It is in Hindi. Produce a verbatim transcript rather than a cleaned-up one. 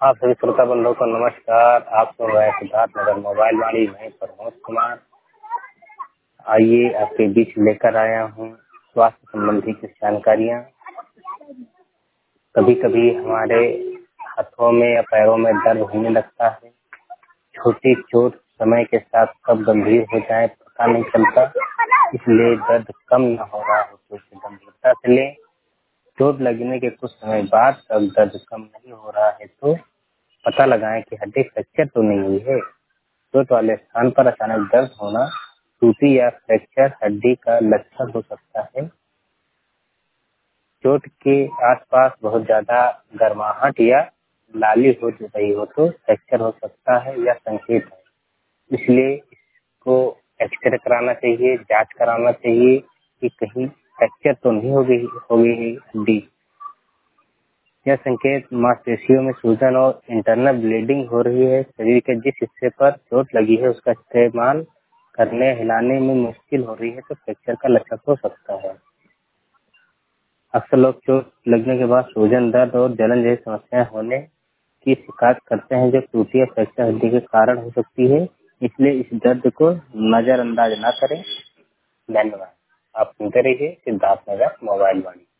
आप सभी श्रोता बंधुओं को नमस्कार। आप सुन रहे हैं सिद्धार्थ नगर मोबाइल वाणी, मैं प्रमोद कुमार। आइए आपके बीच लेकर आया हूँ स्वास्थ्य संबंधी कुछ जानकारियाँ। कभी कभी हमारे हाथों में या पैरों में दर्द होने लगता है। छोटी चोट समय के साथ कब गंभीर हो जाए पता नहीं चलता, इसलिए दर्द कम न हो रहा हो तो इसे गंभीरता से लें। चोट लगने के कुछ समय बाद तब दर्द कम नहीं हो रहा है तो पता लगाएं कि हड्डी फ्रैक्चर तो नहीं हुई है। चोट वाले स्थान पर अचानक दर्द होना टूटी या फ्रैक्चर हड्डी का लक्षण हो सकता है। चोट के आसपास बहुत ज्यादा गर्माहट या लाली हो रही हो तो फ्रैक्चर हो सकता है या संकेत है, इसलिए इसको एक्सरे कराना चाहिए, जांच कराना चाहिए कि कहीं फ्रैक्चर तो नहीं हो गई हो गई है हड्डी। यह संकेत मांसपेशियों में सूजन और इंटरनल ब्लीडिंग हो रही है। शरीर के जिस हिस्से पर चोट लगी है उसका इस्तेमाल करने हिलाने में मुश्किल हो रही है तो फ्रैक्चर का लक्षण हो सकता है। अक्सर लोग चोट लगने के बाद सूजन, दर्द और जलन जैसी समस्याएं होने की शिकायत करते हैं जो टूटी या फ्रैक्चर हड्डी के कारण हो सकती है, इसलिए इस दर्द को नजरअंदाज न करें। धन्यवाद। आप सुनते रहिए सिद्धार्थ नगर मोबाइल वाणी।